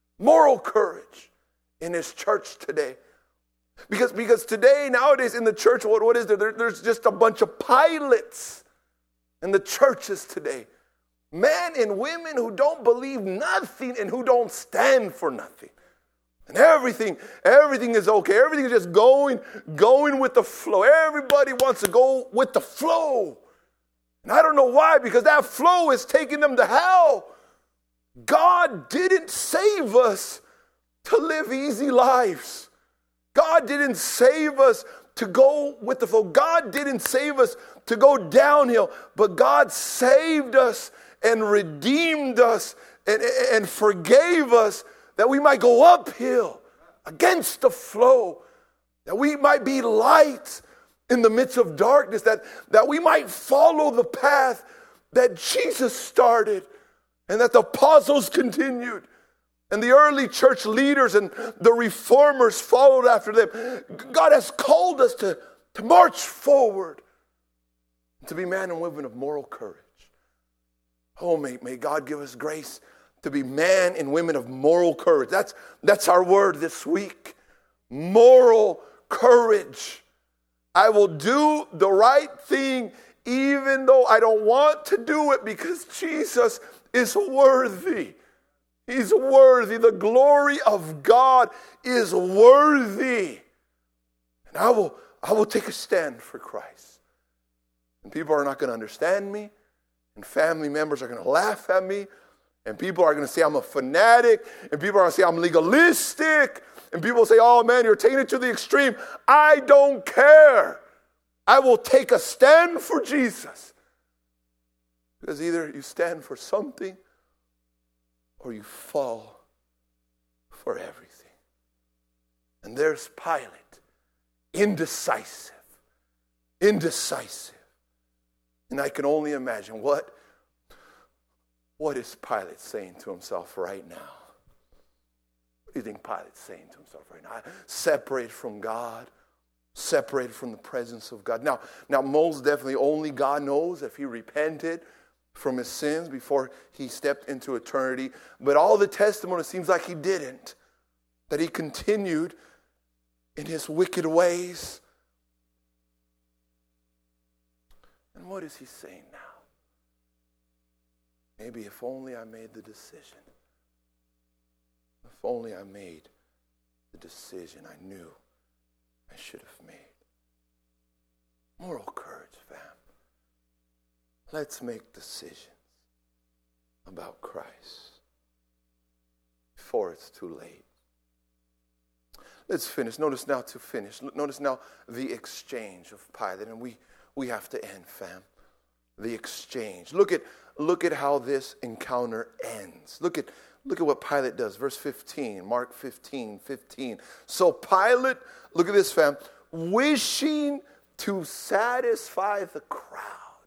S1: in his church today. Because today, nowadays in the church, what is there? There's just a bunch of pilots in the churches today. Men and women who don't believe nothing and who don't stand for nothing. And everything is okay. Everything is just going with the flow. Everybody wants to go with the flow. And I don't know why, because that flow is taking them to hell. God didn't save us to live easy lives. God didn't save us to go with the flow. God didn't save us to go downhill, but God saved us and redeemed us and forgave us that we might go uphill against the flow, that we might be light in the midst of darkness, that we might follow the path that Jesus started and that the apostles continued. And the early church leaders and the reformers followed after them. God has called us to march forward, to be men and women of moral courage. Oh, may God give us grace to be men and women of moral courage. That's our word this week. Moral courage. I will do the right thing even though I don't want to do it, because Jesus is worthy. He's worthy. The glory of God is worthy. And I will take a stand for Christ. And people are not going to understand me. And family members are going to laugh at me. And people are going to say I'm a fanatic. And people are going to say I'm legalistic. And people say, oh man, you're taking it to the extreme. I don't care. I will take a stand for Jesus. Because either you stand for something or you fall for everything. And there's Pilate, indecisive. And I can only imagine what is Pilate saying to himself right now? What do you think Pilate's saying to himself right now? Separated from God, separated from the presence of God. Now, most definitely only God knows if he repented from his sins before he stepped into eternity. But all the testimony seems like he didn't. That he continued in his wicked ways. And what is he saying now? Maybe if only I made the decision. If only I made the decision I knew I should have made. Moral courage, fam. Let's make decisions about Christ before it's too late. Let's finish. Notice now the exchange of Pilate. And we have to end, fam. The exchange. Look at how this encounter ends. Look at what Pilate does. Verse 15, Mark 15:15. So Pilate, look at this, fam, wishing to satisfy the crowd.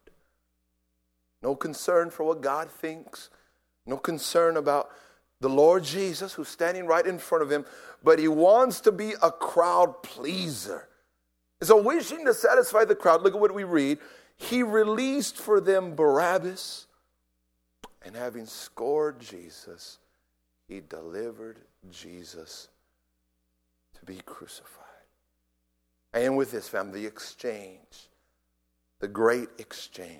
S1: No concern for what God thinks. No concern about the Lord Jesus who's standing right in front of him. But he wants to be a crowd pleaser. So wishing to satisfy the crowd, look at what we read. He released for them Barabbas. And having scored Jesus, he delivered Jesus to be crucified. And with this, fam, the exchange, the great exchange.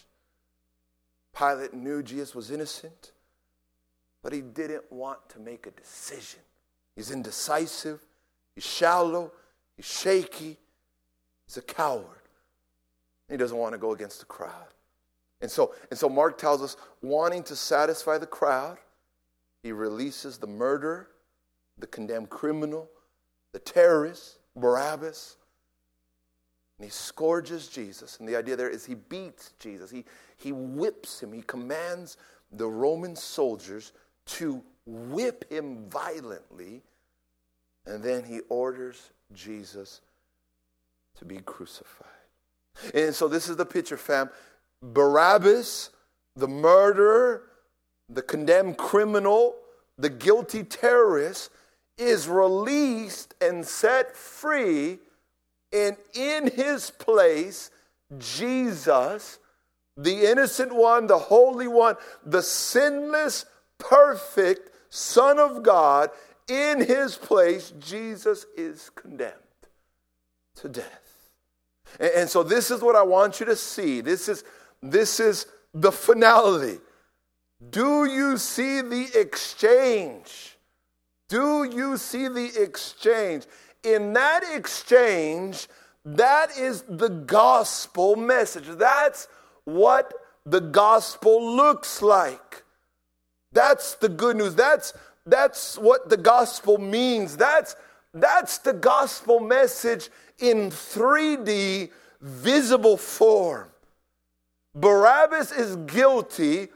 S1: Pilate knew Jesus was innocent, but he didn't want to make a decision. He's indecisive, he's shallow, he's shaky, he's a coward. He doesn't want to go against the crowd. And so Mark tells us, wanting to satisfy the crowd, he releases the murderer, the condemned criminal, the terrorist, Barabbas, and he scourges Jesus. And the idea there is he beats Jesus. He whips him. He commands the Roman soldiers to whip him violently. And then he orders Jesus to be crucified. And so this is the picture, fam. Barabbas, the murderer, the condemned criminal, the guilty terrorist, is released and set free. And in his place, Jesus, the innocent one, the holy one, the sinless, perfect Son of God, in his place, Jesus is condemned to death. And so this is what I want you to see. This is the finality. Do you see the exchange? Do you see the exchange? In that exchange, that is the gospel message. That's what the gospel looks like. That's the good news. That's what the gospel means. That's the gospel message in 3D visible form. Barabbas is guilty,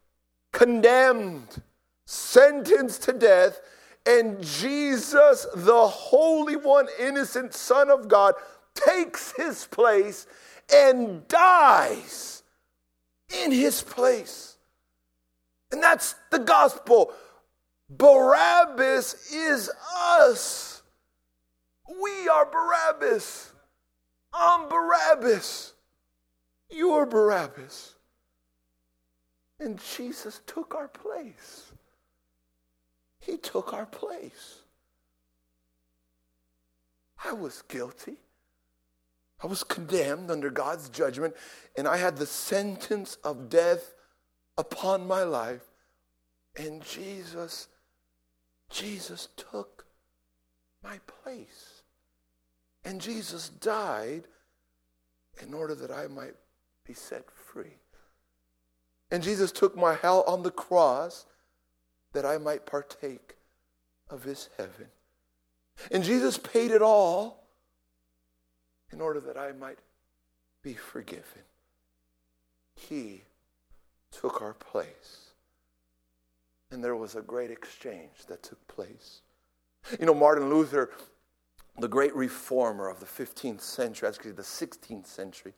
S1: condemned, sentenced to death, and Jesus, the Holy One, innocent Son of God, takes his place and dies in his place. And that's the gospel. Barabbas is us. We are Barabbas. I'm Barabbas. You're Barabbas. And Jesus took our place. He took our place. I was guilty. I was condemned under God's judgment, and I had the sentence of death upon my life. And Jesus took my place. And Jesus died in order that I might be set free. And Jesus took my hell on the cross that I might partake of his heaven. And Jesus paid it all in order that I might be forgiven. He took our place. And there was a great exchange that took place. You know, Martin Luther, the great reformer of the 15th century, actually the 16th century,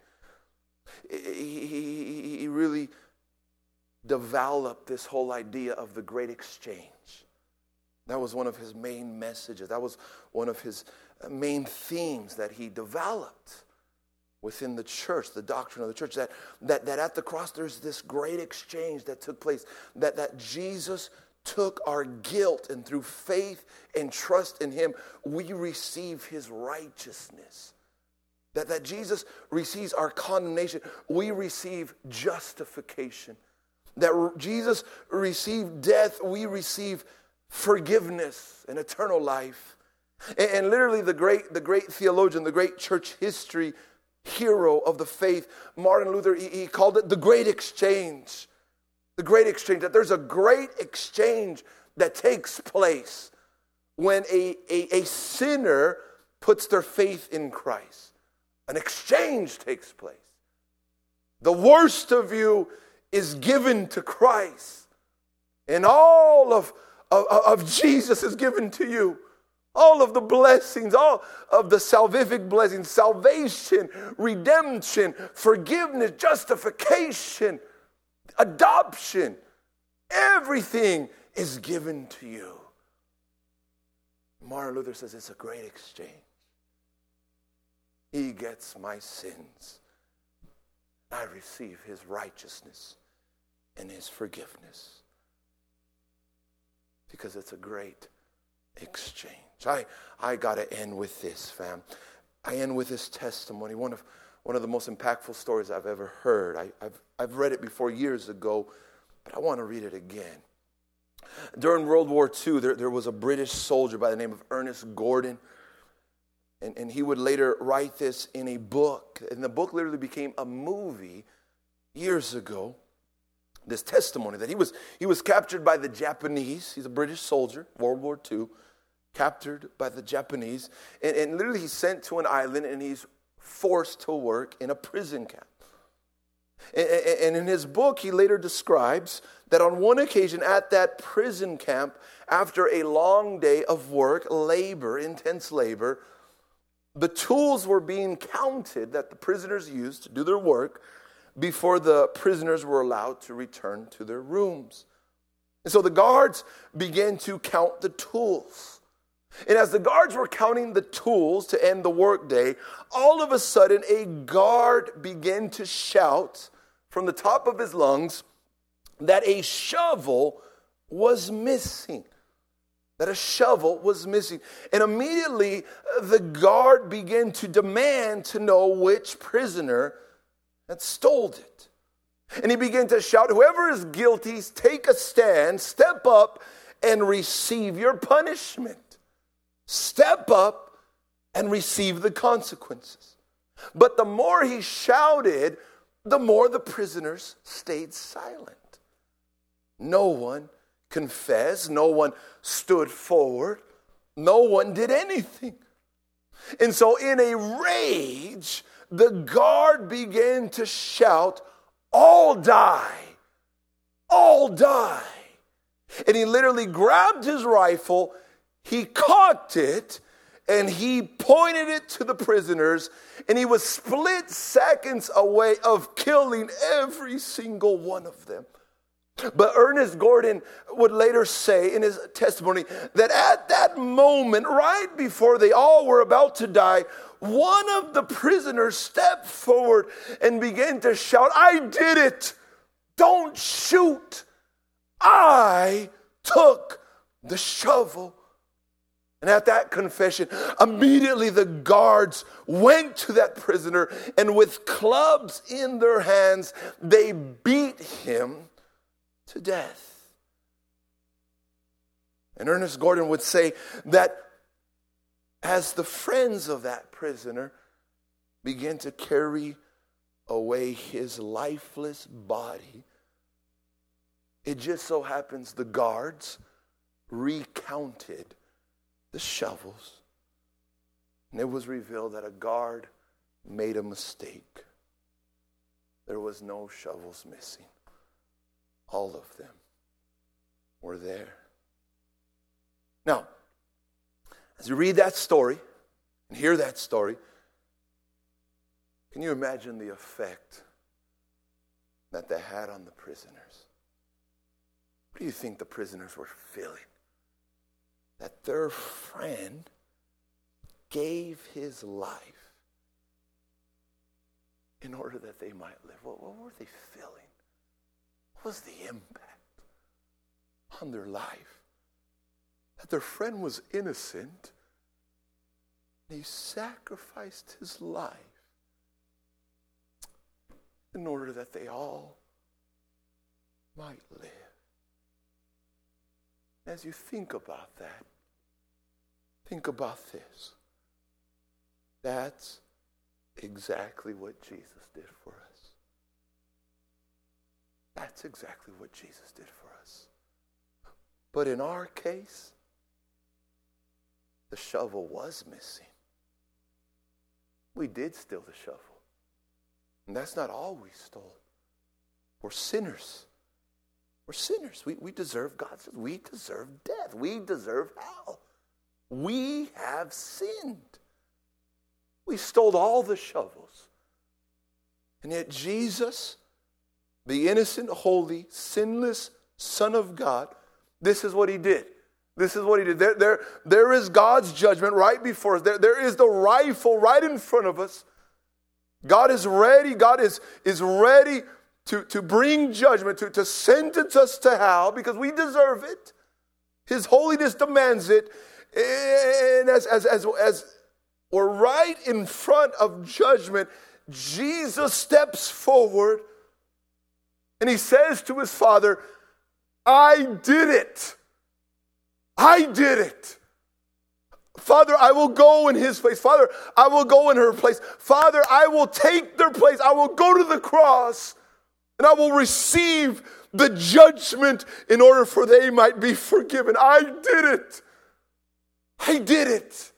S1: he really developed this whole idea of the great exchange. That was one of his main messages. That was one of his main themes that he developed within the church, the doctrine of the church, that at the cross there's this great exchange that took place, that Jesus took our guilt, and through faith and trust in him, we receive his righteousness. That Jesus receives our condemnation, we receive justification. That Jesus received death, we receive forgiveness and eternal life. And literally the great theologian, the great church history hero of the faith, Martin Luther, he called it the great exchange. The great exchange, that there's a great exchange that takes place when a sinner puts their faith in Christ. An exchange takes place. The worst of you is given to Christ. And all of Jesus is given to you. All of the blessings, all of the salvific blessings, salvation, redemption, forgiveness, justification, adoption, everything is given to you. Martin Luther says it's a great exchange. He gets my sins. I receive his righteousness and his forgiveness. Because it's a great exchange. I got to end with this, fam. I end with this testimony. One of the most impactful stories I've ever heard. I've read it before years ago, but I want to read it again. During World War II, there was a British soldier by the name of Ernest Gordon, and he would later write this in a book, and the book literally became a movie years ago. This testimony that he was captured by the Japanese. He's a British soldier, World War II, captured by the Japanese, and literally he's sent to an island, and he's forced to work in a prison camp. And in his book, he later describes that on one occasion at that prison camp, after a long day of work, labor, intense labor, the tools were being counted that the prisoners used to do their work before the prisoners were allowed to return to their rooms. And so the guards began to count the tools. And as the guards were counting the tools to end the workday, all of a sudden a guard began to shout from the top of his lungs that a shovel was missing. That a shovel was missing. And immediately the guard began to demand to know which prisoner had stole it. And he began to shout, "Whoever is guilty, take a stand, step up and receive your punishment. Step up and receive the consequences." But the more he shouted, the more the prisoners stayed silent. No one confessed. No one stood forward. No one did anything. And so in a rage, the guard began to shout, "All die! All die!" And he literally grabbed his rifle, he cocked it, and he pointed it to the prisoners, and he was split seconds away of killing every single one of them. But Ernest Gordon would later say in his testimony that at that moment, right before they all were about to die, one of the prisoners stepped forward and began to shout, "I did it! Don't shoot! I took the shovel." And at that confession, immediately the guards went to that prisoner, and with clubs in their hands, they beat him to death. And Ernest Gordon would say that as the friends of that prisoner began to carry away his lifeless body, it just so happens the guards recounted the shovels, and it was revealed that a guard made a mistake. There was no shovels missing. All of them were there. Now, as you read that story and hear that story, can you imagine the effect that they had on the prisoners? What do you think the prisoners were feeling? That their friend gave his life in order that they might live. What were they feeling? What was the impact on their life? That their friend was innocent, and he sacrificed his life in order that they all might live. As you think about that, Think about this. That's exactly what Jesus did for us. That's exactly what Jesus did for us. But in our case, the shovel was missing. We did steal the shovel. And that's not all we stole. We're sinners. We're sinners. We deserve God's. We deserve death. We deserve hell. We have sinned. We stole all the shovels. And yet Jesus, the innocent, holy, sinless Son of God, this is what he did. This is what he did. There is God's judgment right before us. There is the rifle right in front of us. God is ready. God is ready to bring judgment, to sentence us to hell because we deserve it. His holiness demands it. And as we're right in front of judgment, Jesus steps forward and he says to his Father, I did it. I did it. Father, I will go in his place. Father, I will go in her place. Father, I will take their place. I will go to the cross and I will receive the judgment in order for they might be forgiven. I did it. I did it.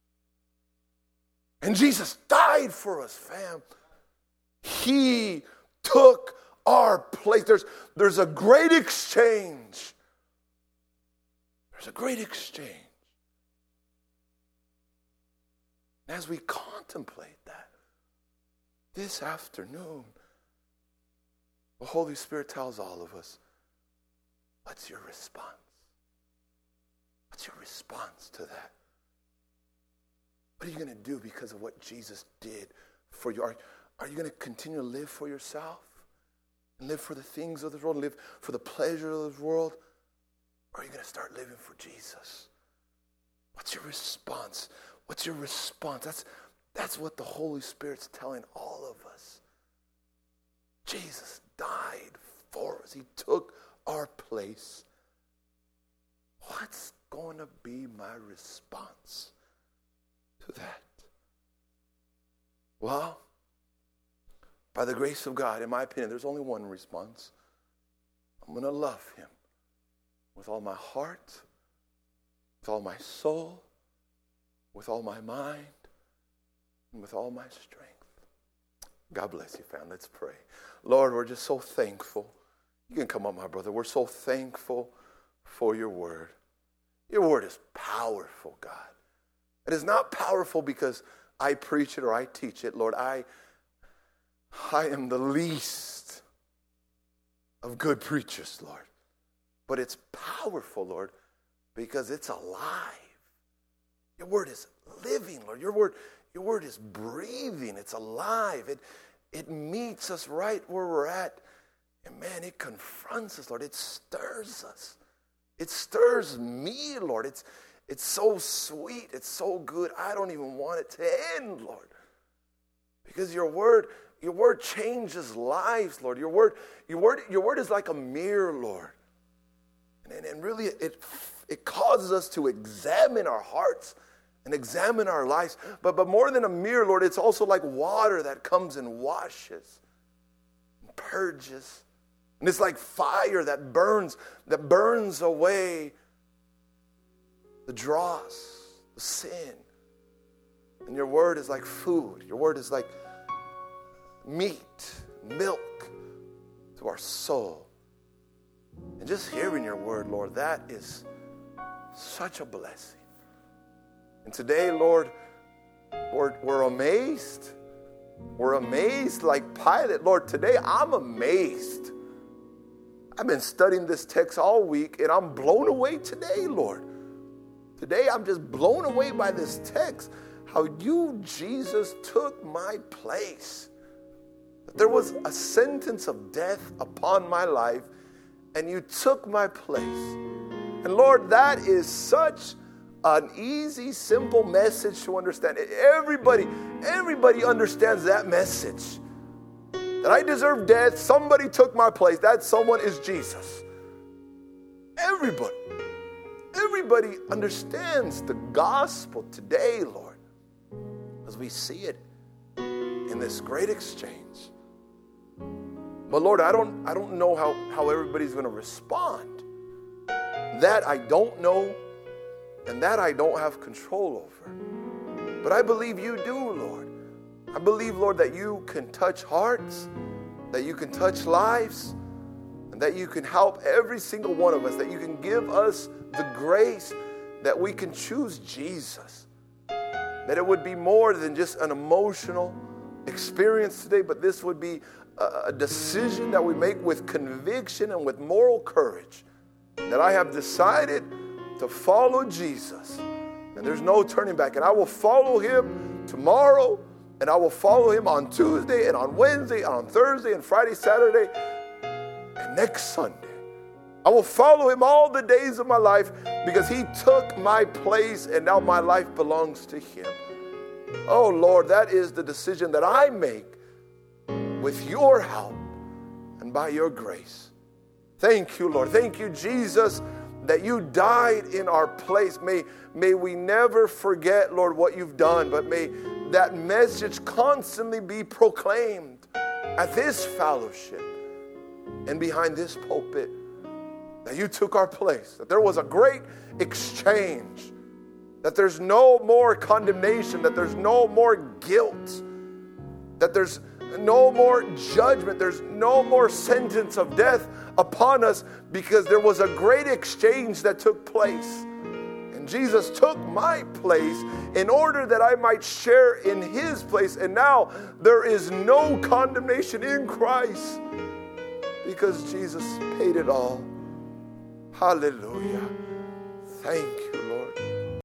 S1: And Jesus died for us, fam. He took our place. There's a great exchange. There's a great exchange. And as we contemplate that this afternoon, the Holy Spirit tells all of us, what's your response? What's your response to that? What are you going to do because of what Jesus did for you? Are you going to continue to live for yourself? And live for the things of this world? And live for the pleasure of this world? Or are you going to start living for Jesus? What's your response? What's your response? That's what the Holy Spirit's telling all of us. Jesus died for us. He took our place. What's going to be my response to that? Well, by the grace of God, in my opinion, there's only one response. I'm going to love him with all my heart, with all my soul, with all my mind, and with all my strength. God bless you, fam. Let's pray. Lord, we're just so thankful. You can come up, my brother. We're so thankful for your word. Your word is powerful, God. It is not powerful because I preach it or I teach it. Lord, I am the least of good preachers, Lord. But it's powerful, Lord, because it's alive. Your word is living, Lord. Your word is breathing. It's alive. It meets us right where we're at. And man, it confronts us, Lord. It stirs us. It stirs me, Lord. It's so sweet. It's so good. I don't even want it to end, Lord. Because your word changes lives, Lord. Your word is like a mirror, Lord. And really it causes us to examine our hearts and examine our lives. But more than a mirror, Lord, it's also like water that comes and washes and purges. And it's like fire that burns away the dross, the sin. And your word is like food. Your word is like meat, milk to our soul. And just hearing your word, Lord, that is such a blessing. And today, Lord, we're amazed. We're amazed like Pilate. Lord, today I'm amazed. I've been studying this text all week, and I'm blown away today, Lord. Today I'm just blown away by this text, how you, Jesus, took my place. There was a sentence of death upon my life, and you took my place. And Lord, that is such an easy, simple message to understand. Everybody understands that message. That I deserve death, somebody took my place. That someone is Jesus. Everybody everybody understands the gospel today, Lord, as we see it in this great exchange. But Lord, I don't know how everybody's going to respond. That I don't know, and that I don't have control over. But I believe you do, Lord. I believe, Lord, that you can touch hearts, that you can touch lives, and that you can help every single one of us, that you can give us the grace that we can choose Jesus. That it would be more than just an emotional experience today, but this would be a decision that we make with conviction and with moral courage. That I have decided to follow Jesus. And there's no turning back. And I will follow him tomorrow, and I will follow him on Tuesday and on Wednesday and on Thursday and Friday, Saturday, and next Sunday. I will follow him all the days of my life because he took my place and now my life belongs to him. Oh Lord, that is the decision that I make with your help and by your grace. Thank you, Lord. Thank you, Jesus, that you died in our place. May we never forget, Lord, what you've done, but may that message constantly be proclaimed at this fellowship and behind this pulpit, that you took our place, that there was a great exchange, that there's no more condemnation, that there's no more guilt, that there's no more judgment, there's no more sentence of death upon us, because there was a great exchange that took place. And Jesus took my place in order that I might share in his place. And now there is no condemnation in Christ because Jesus paid it all. Hallelujah. Thank you,